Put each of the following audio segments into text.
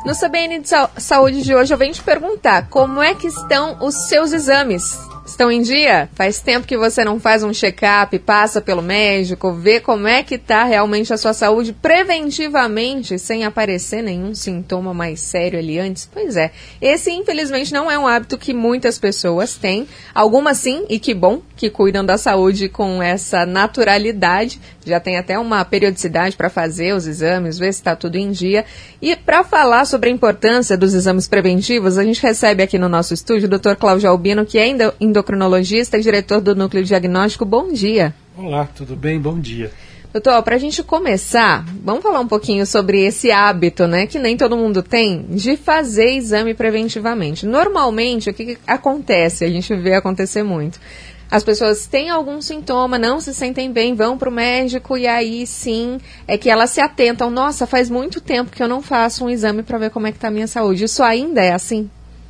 No CBN de Saúde de hoje eu venho te perguntar, como é que estão os seus exames? Estão em dia? Faz tempo que você não faz um check-up, passa pelo médico, vê como é que está realmente a sua saúde preventivamente, sem aparecer nenhum sintoma mais sério ali antes? Pois é, esse infelizmente não é um hábito que muitas pessoas têm, algumas sim, e que bom, que cuidam da saúde com essa naturalidade, já tem até uma periodicidade para fazer os exames, ver se está tudo em dia. E para falar sobre a importância dos exames preventivos, a gente recebe aqui no nosso estúdio o Dr. Cláudio Albino, que é endocrinologista e diretor do Núcleo Diagnóstico. Bom dia. Olá, tudo bem? Bom dia. Doutor, para a gente começar, vamos falar um pouquinho sobre esse hábito, né, que nem todo mundo tem, de fazer exame preventivamente. Normalmente, o que acontece? A gente vê acontecer muito. As pessoas têm algum sintoma, não se sentem bem, vão para o médico e aí sim é que elas se atentam. Nossa, faz muito tempo que eu não faço um exame para ver como é que está a minha saúde. Isso ainda é assim?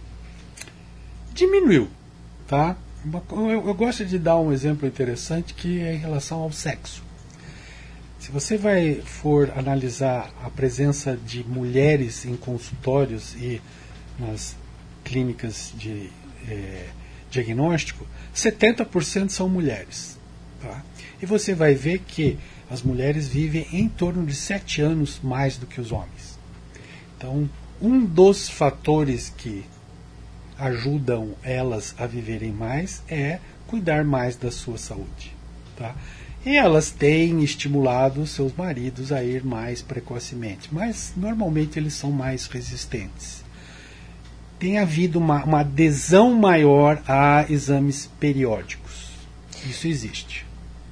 Diminuiu, tá? Eu gosto de dar um exemplo interessante que é em relação ao sexo. Se você for analisar a presença de mulheres em consultórios e nas clínicas de diagnóstico, 70% são mulheres. Tá? E você vai ver que as mulheres vivem em torno de 7 anos mais do que os homens. Então, um dos fatores que ajudam elas a viverem mais é cuidar mais da sua saúde. Tá? E elas têm estimulado seus maridos a ir mais precocemente, mas normalmente eles são mais resistentes. Tem havido uma adesão maior a exames periódicos. Isso existe.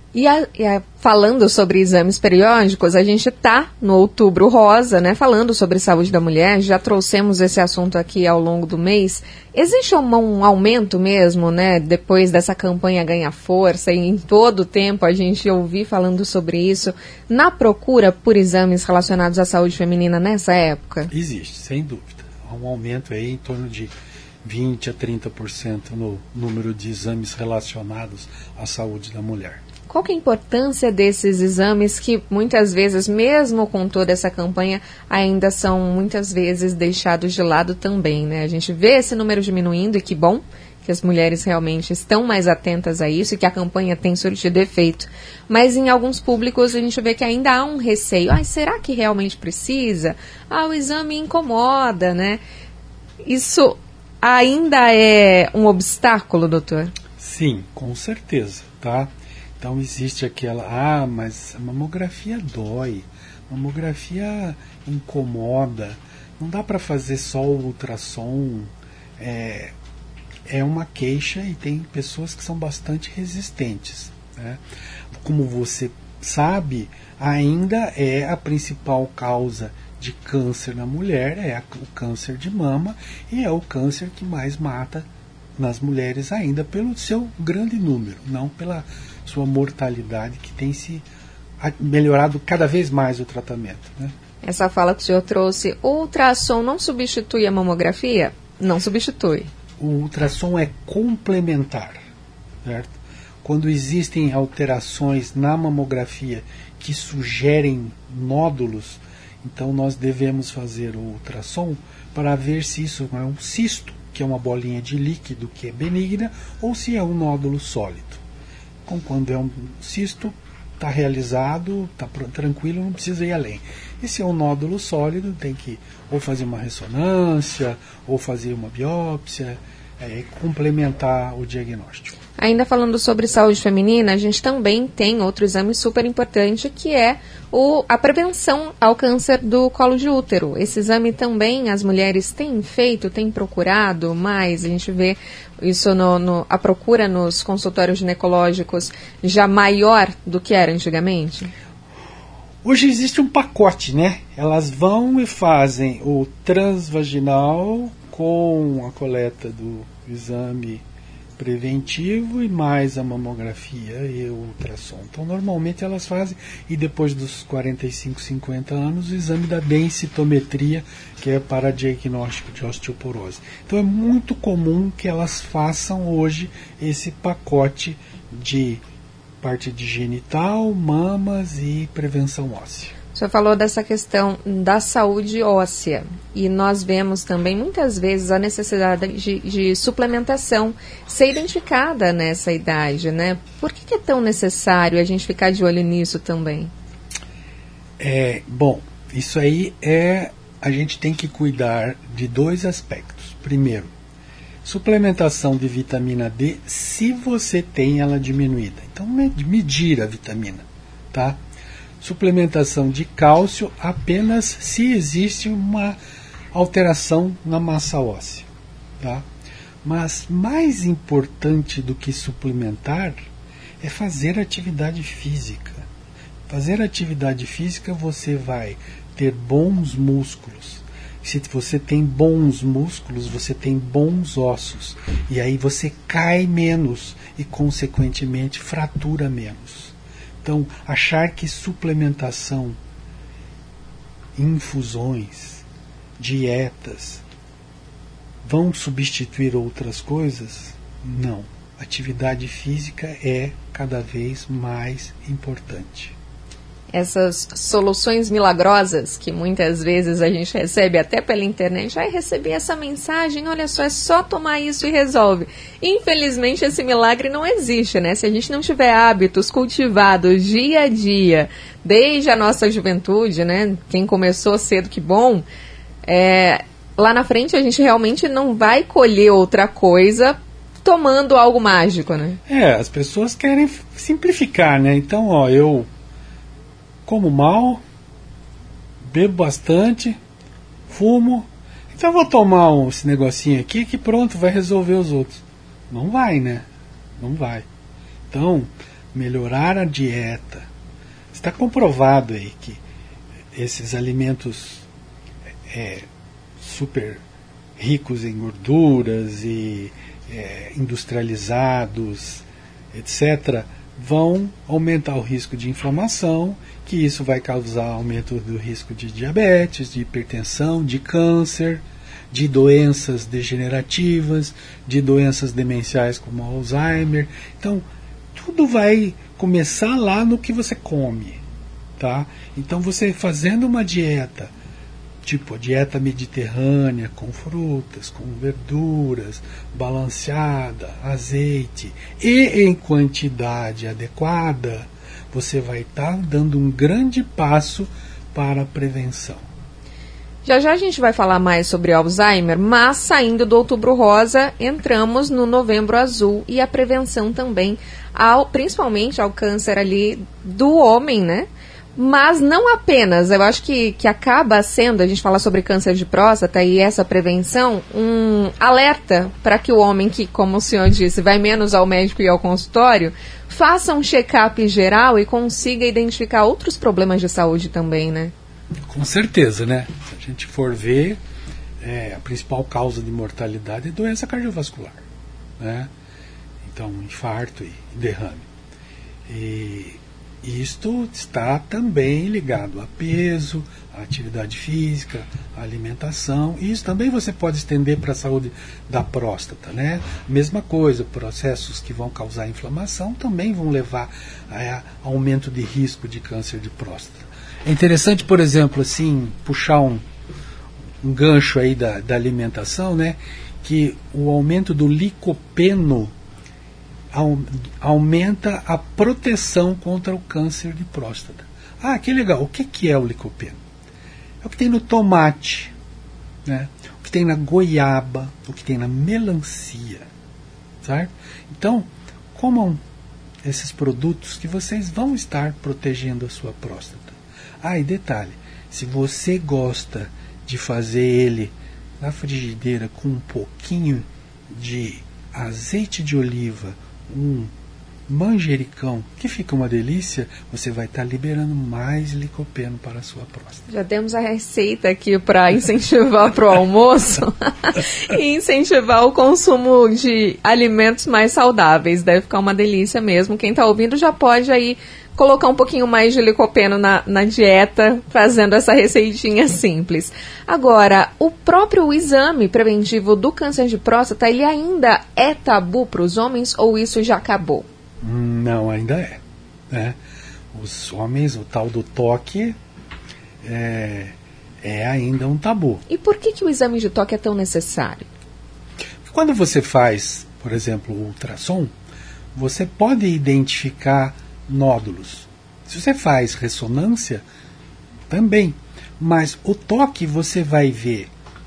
Falando sobre exames periódicos, a gente está no Outubro Rosa, né, falando sobre saúde da mulher, já trouxemos esse assunto aqui ao longo do mês. Existe um aumento mesmo, né, depois dessa campanha ganhar força, e em todo o tempo a gente ouvir falando sobre isso, na procura por exames relacionados à saúde feminina nessa época? Existe, sem dúvida. Há um aumento aí em torno de 20% a 30% no número de exames relacionados à saúde da mulher. Qual que é a importância desses exames que muitas vezes, mesmo com toda essa campanha, ainda são muitas vezes deixados de lado também, né? A gente vê esse número diminuindo e que bom que as mulheres realmente estão mais atentas a isso e que a campanha tem surtido efeito. Mas em alguns públicos a gente vê que ainda há um receio. Será que realmente precisa? O exame incomoda, né? Isso ainda é um obstáculo, doutor? Sim, com certeza, tá? Então existe aquela, mas a mamografia dói, a mamografia incomoda, não dá para fazer só o ultrassom, é uma queixa e tem pessoas que são bastante resistentes, né? Como você sabe, ainda é a principal causa de câncer na mulher, é o câncer de mama e é o câncer que mais mata nas mulheres ainda pelo seu grande número, não pela sua mortalidade, que tem se melhorado cada vez mais o tratamento, né? Essa fala que o senhor trouxe, o ultrassom não substitui a mamografia? Não substitui. O ultrassom é complementar, certo? Quando existem alterações na mamografia que sugerem nódulos, então nós devemos fazer o ultrassom para ver se isso é um cisto, que é uma bolinha de líquido que é benigna, ou se é um nódulo sólido. Quando é um cisto, está realizado, está tranquilo, não precisa ir além. E se é um nódulo sólido, tem que ou fazer uma ressonância, ou fazer uma biópsia, complementar o diagnóstico. Ainda falando sobre saúde feminina, a gente também tem outro exame super importante, que é a prevenção ao câncer do colo de útero. Esse exame também as mulheres têm feito, têm procurado mais. A gente vê isso a procura nos consultórios ginecológicos já maior do que era antigamente? Hoje existe um pacote, né? Elas vão e fazem o transvaginal com a coleta do exame preventivo e mais a mamografia e o ultrassom. Então, normalmente elas fazem, e depois dos 45, 50 anos, o exame da densitometria, que é para diagnóstico de osteoporose. Então, é muito comum que elas façam hoje esse pacote de parte de genital, mamas e prevenção óssea. O Você falou dessa questão da saúde óssea e nós vemos também muitas vezes a necessidade de suplementação ser identificada nessa idade, né? Por que é tão necessário a gente ficar de olho nisso também? Bom, isso aí a gente tem que cuidar de 2 aspectos. Primeiro, suplementação de vitamina D se você tem ela diminuída. Então, medir a vitamina, tá? Suplementação de cálcio apenas se existe uma alteração na massa óssea, tá? Mas mais importante do que suplementar é fazer atividade física. Fazer atividade física, você vai ter bons músculos. Se você tem bons músculos, você tem bons ossos. E aí você cai menos e, consequentemente, fratura menos. Então, achar que suplementação, infusões, dietas vão substituir outras coisas, não. Atividade física é cada vez mais importante. Essas soluções milagrosas que muitas vezes a gente recebe até pela internet, recebi essa mensagem, olha só, é só tomar isso e resolve. Infelizmente esse milagre não existe, né? Se a gente não tiver hábitos cultivados dia a dia, desde a nossa juventude, né? Quem começou cedo, que bom, lá na frente a gente realmente não vai colher outra coisa tomando algo mágico, né? As pessoas querem simplificar, né? Então, eu como mal, bebo bastante, fumo, então vou tomar esse negocinho aqui que pronto, vai resolver os outros. Não vai, né? Não vai. Então, melhorar a dieta. Está comprovado aí que esses alimentos super ricos em gorduras e industrializados, etc., vão aumentar o risco de inflamação, que isso vai causar aumento do risco de diabetes, de hipertensão, de câncer, de doenças degenerativas, de doenças demenciais como Alzheimer. Então, tudo vai começar lá no que você come, tá? Então, você fazendo uma dieta, tipo a dieta mediterrânea, com frutas, com verduras, balanceada, azeite, e em quantidade adequada, você vai estar dando um grande passo para a prevenção. Já já a gente vai falar mais sobre Alzheimer, mas saindo do Outubro Rosa, entramos no Novembro Azul e a prevenção também, principalmente ao câncer ali do homem, né? Mas não apenas, eu acho que acaba sendo, a gente fala sobre câncer de próstata e essa prevenção, um alerta para que o homem que, como o senhor disse, vai menos ao médico e ao consultório, faça um check-up geral e consiga identificar outros problemas de saúde também, né? Com certeza, né? Se a gente for ver, a principal causa de mortalidade é doença cardiovascular, né? Então, infarto e derrame. E isto está também ligado a peso, a atividade física, a alimentação. E isso também você pode estender para a saúde da próstata, né? Mesma coisa, processos que vão causar inflamação também vão levar a aumento de risco de câncer de próstata. É interessante, por exemplo, assim, puxar um gancho aí da alimentação, né? Que o aumento do licopeno aumenta a proteção contra o câncer de próstata. Ah, que legal. O que é o licopeno? É o que tem no tomate, né? O que tem na goiaba, o que tem na melancia, certo? Então, comam esses produtos que vocês vão estar protegendo a sua próstata. Ah, e detalhe, se você gosta de fazer ele na frigideira com um pouquinho de azeite de oliva, um manjericão, que fica uma delícia, você vai estar liberando mais licopeno para a sua próstata. Já demos a receita aqui para incentivar para o almoço e incentivar o consumo de alimentos mais saudáveis. Deve ficar uma delícia mesmo. Quem está ouvindo já pode aí colocar um pouquinho mais de licopeno na dieta, fazendo essa receitinha simples. Agora, o próprio exame preventivo do câncer de próstata, ele ainda é tabu para os homens ou isso já acabou? Não, ainda é, né? Os homens, o tal do toque, é ainda um tabu. E por que o exame de toque é tão necessário? Quando você faz, por exemplo, o ultrassom, você pode identificar nódulos. Se você faz ressonância, também. Mas o toque você vai ver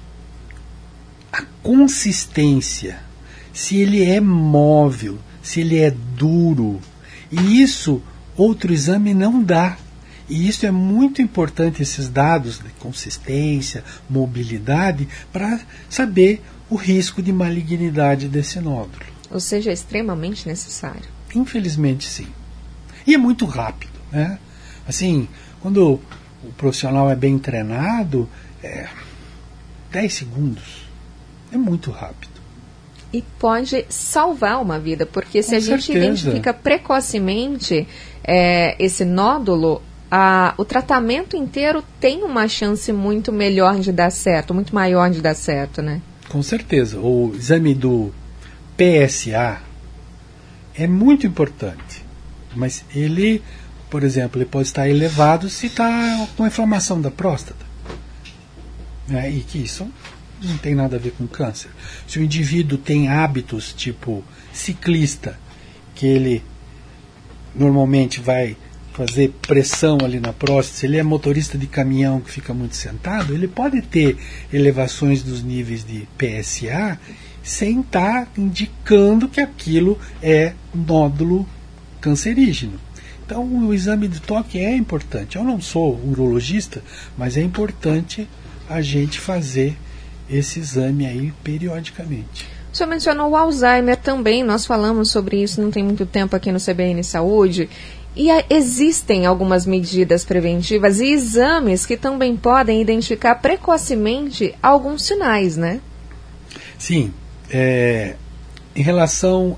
a consistência, se ele é móvel, se ele é duro. E isso outro exame não dá. E isso é muito importante, esses dados de consistência, mobilidade, para saber o risco de malignidade desse nódulo. Ou seja, é extremamente necessário. Infelizmente, sim. E é muito rápido, né? Assim, quando o profissional é bem treinado, 10 segundos. É muito rápido. E pode salvar uma vida, porque se a gente identifica precocemente esse nódulo, o tratamento inteiro tem uma chance muito melhor de dar certo, muito maior de dar certo, né? Com certeza. O exame do PSA é muito importante, mas ele, por exemplo, ele pode estar elevado se está com inflamação da próstata. E que isso não tem nada a ver com câncer. Se o indivíduo tem hábitos tipo ciclista, que ele normalmente vai fazer pressão ali na próstata, se ele é motorista de caminhão que fica muito sentado, ele pode ter elevações dos níveis de PSA sem estar indicando que aquilo é nódulo cancerígeno. Então o exame de toque é importante. Eu não sou urologista, mas é importante a gente fazer esse exame aí periodicamente. O senhor mencionou o Alzheimer também, nós falamos sobre isso não tem muito tempo aqui no CBN Saúde. E existem algumas medidas preventivas e exames que também podem identificar precocemente alguns sinais, né? Sim. Em relação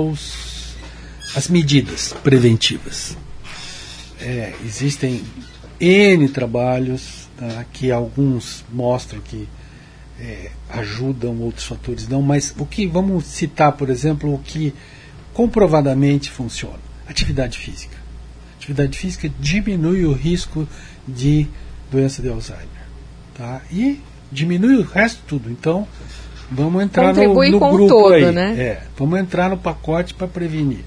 às medidas preventivas, existem N trabalhos, tá, que alguns mostram que ajudam, outros fatores não, mas vamos citar, por exemplo, o que comprovadamente funciona. Atividade física. Atividade física diminui o risco de doença de Alzheimer. Tá? E diminui o resto tudo. Então, vamos entrar no grupo todo, aí. Né? Vamos entrar no pacote para prevenir.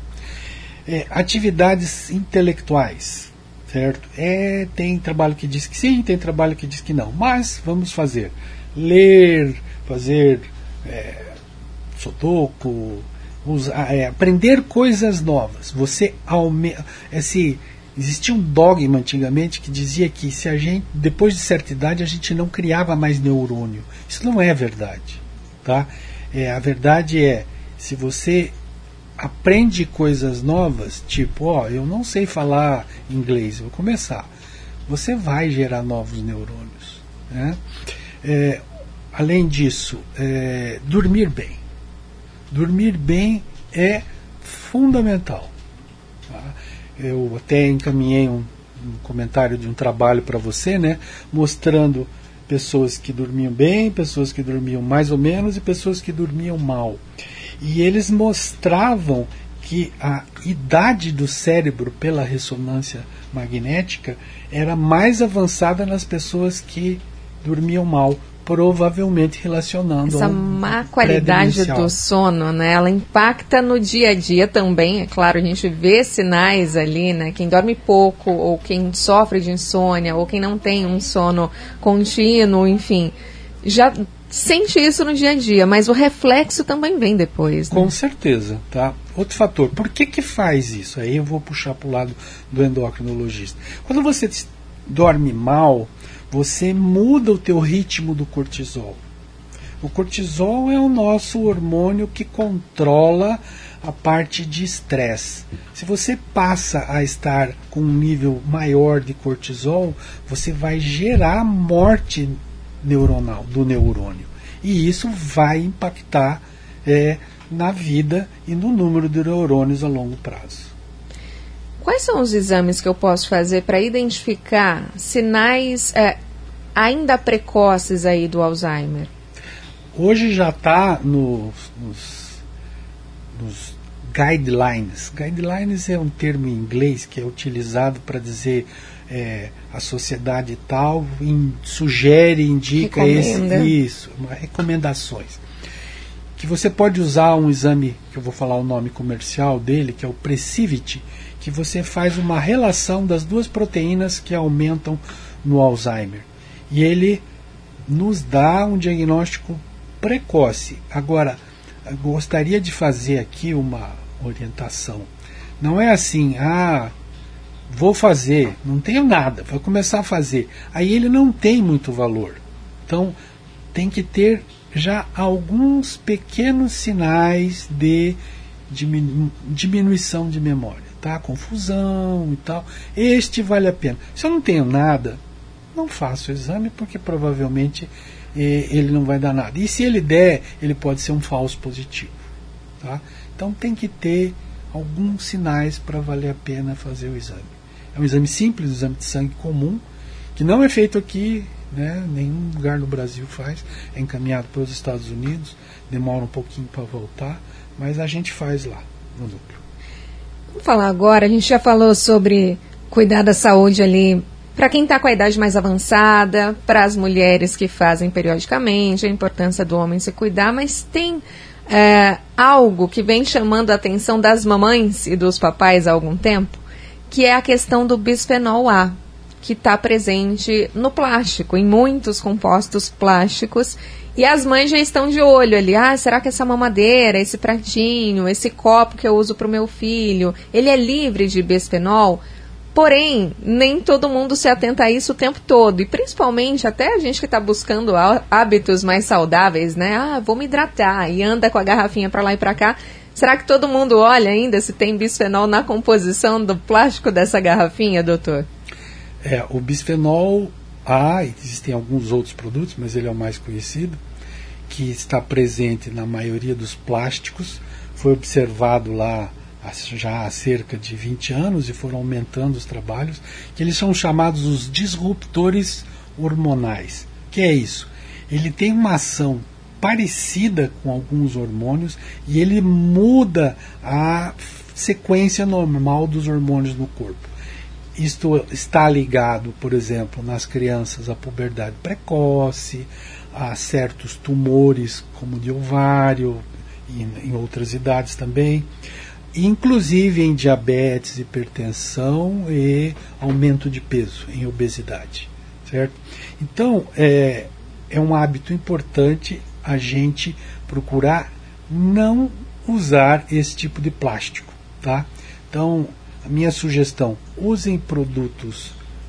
Atividades intelectuais. Certo? Tem trabalho que diz que sim, tem trabalho que diz que não. Mas vamos fazer. Ler, fazer sudoku, aprender coisas novas. Você existia um dogma antigamente que dizia que se a gente, depois de certa idade, a gente não criava mais neurônio. Isso não é verdade, tá? A verdade é, se você aprende coisas novas, tipo, eu não sei falar inglês, vou começar. Você vai gerar novos neurônios, né? Além disso, dormir bem. Dormir bem é fundamental. Tá? Eu até encaminhei um comentário de um trabalho para você, né, mostrando pessoas que dormiam bem, pessoas que dormiam mais ou menos e pessoas que dormiam mal. E eles mostravam que a idade do cérebro pela ressonância magnética era mais avançada nas pessoas que dormiam mal, provavelmente relacionando essa má qualidade do sono, né? Ela impacta no dia a dia também, é claro, a gente vê sinais ali, né? Quem dorme pouco, ou quem sofre de insônia, ou quem não tem um sono contínuo, enfim, já sente isso no dia a dia, mas o reflexo também vem depois, né? Com certeza, tá? Outro fator, por que faz isso? Aí eu vou puxar para o lado do endocrinologista. Quando você dorme mal, você muda o teu ritmo do cortisol. O cortisol é o nosso hormônio que controla a parte de estresse. Se você passa a estar com um nível maior de cortisol, você vai gerar morte neuronal do neurônio. E isso vai impactar na vida e no número de neurônios a longo prazo. Quais são os exames que eu posso fazer para identificar sinais ainda precoces aí do Alzheimer? Hoje já está nos guidelines. Guidelines é um termo em inglês que é utilizado para dizer a sociedade tal sugere, indica recomendações. Que você pode usar um exame, que eu vou falar o nome comercial dele, que é o Precivit, que você faz uma relação das duas proteínas que aumentam no Alzheimer. E ele nos dá um diagnóstico precoce. Agora, eu gostaria de fazer aqui uma orientação. Não é assim, vou fazer, não tenho nada, vou começar a fazer. Aí ele não tem muito valor. Então, tem que ter já alguns pequenos sinais de diminuição de memória, tá? Confusão e tal. Este vale a pena. Se eu não tenho nada, não faço o exame, porque provavelmente ele não vai dar nada. E se ele der, ele pode ser um falso positivo, tá? Então tem que ter alguns sinais para valer a pena fazer o exame. É um exame simples, um exame de sangue comum, que não é feito aqui, né? Nenhum lugar no Brasil faz, é encaminhado para os Estados Unidos, demora um pouquinho para voltar, mas a gente faz lá no núcleo. Vamos falar agora, a gente já falou sobre cuidar da saúde ali para quem está com a idade mais avançada, para as mulheres que fazem periodicamente, a importância do homem se cuidar, mas tem algo que vem chamando a atenção das mamães e dos papais há algum tempo, que é a questão do bisfenol A, que está presente no plástico, em muitos compostos plásticos, e as mães já estão de olho ali, será que essa mamadeira, esse pratinho, esse copo que eu uso para o meu filho, ele é livre de bisfenol? Porém, nem todo mundo se atenta a isso o tempo todo, e principalmente até a gente que está buscando hábitos mais saudáveis, né? Vou me hidratar, e anda com a garrafinha para lá e para cá. Será que todo mundo olha ainda se tem bisfenol na composição do plástico dessa garrafinha, doutor? O bisfenol A, existem alguns outros produtos, mas ele é o mais conhecido, que está presente na maioria dos plásticos, foi observado lá já há cerca de 20 anos e foram aumentando os trabalhos, que eles são chamados os disruptores hormonais. O que é isso? Ele tem uma ação parecida com alguns hormônios e ele muda a sequência normal dos hormônios no corpo. Isto está ligado, por exemplo, nas crianças à puberdade precoce, a certos tumores como de ovário e em outras idades também, inclusive em diabetes, hipertensão e aumento de peso, em obesidade, certo? Então, é um hábito importante a gente procurar não usar esse tipo de plástico, tá? Então, a minha sugestão, usem produtos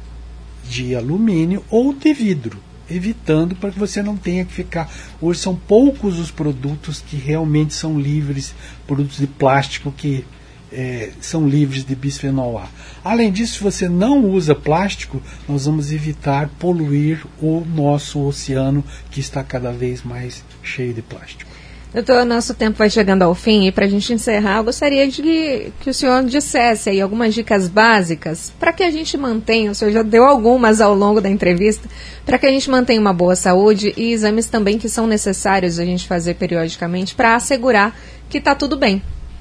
de alumínio ou de vidro, evitando para que você não tenha que ficar... Hoje são poucos os produtos que realmente são livres, produtos de plástico que são livres de bisfenol A. Além disso, se você não usa plástico, nós vamos evitar poluir o nosso oceano, que está cada vez mais cheio de plástico. Doutor, nosso tempo vai chegando ao fim e para a gente encerrar, eu gostaria que o senhor dissesse aí algumas dicas básicas para que a gente mantenha, o senhor já deu algumas ao longo da entrevista, para que a gente mantenha uma boa saúde e exames também que são necessários a gente fazer periodicamente para assegurar que está tudo bem.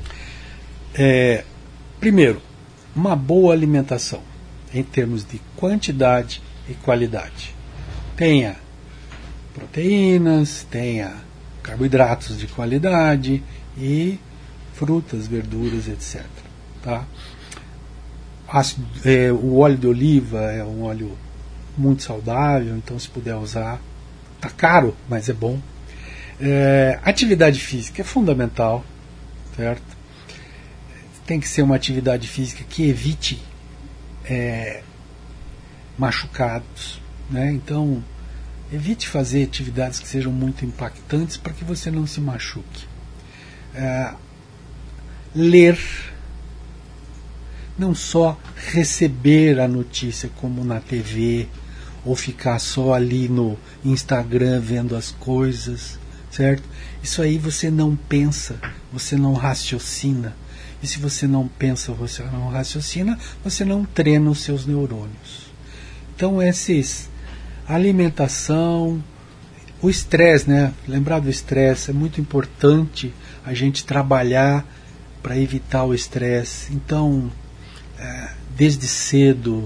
Primeiro, uma boa alimentação em termos de quantidade e qualidade. Tenha proteínas, tenha carboidratos de qualidade e frutas, verduras, etc. Tá? O óleo de oliva é um óleo muito saudável, então se puder usar, tá caro, mas é bom. Atividade física é fundamental, certo? Tem que ser uma atividade física que evite machucados, né? Então, evite fazer atividades que sejam muito impactantes para que você não se machuque. Ler, não só receber a notícia como na TV, ou ficar só ali no Instagram vendo as coisas, certo? Isso aí você não pensa, você não raciocina. E se você não pensa, você não raciocina, você não treina os seus neurônios. Então, alimentação, o estresse, né? Lembrar do estresse, é muito importante a gente trabalhar para evitar o estresse. Então, desde cedo,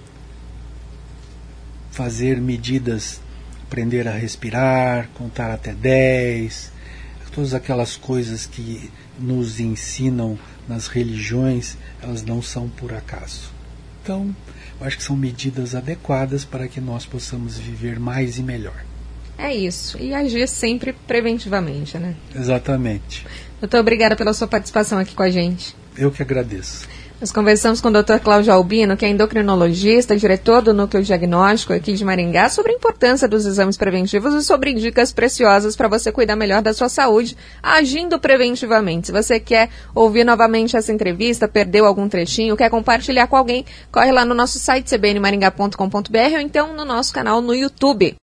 fazer medidas, aprender a respirar, contar até 10, todas aquelas coisas que nos ensinam nas religiões, elas não são por acaso. Então, eu acho que são medidas adequadas para que nós possamos viver mais e melhor. É isso, e agir sempre preventivamente, né? Exatamente. Doutor, obrigada pela sua participação aqui com a gente. Eu que agradeço. Nós conversamos com o Dr. Cláudio Albino, que é endocrinologista, diretor do Núcleo Diagnóstico aqui de Maringá, sobre a importância dos exames preventivos e sobre dicas preciosas para você cuidar melhor da sua saúde, agindo preventivamente. Se você quer ouvir novamente essa entrevista, perdeu algum trechinho, quer compartilhar com alguém, corre lá no nosso site cbnmaringá.com.br ou então no nosso canal no YouTube.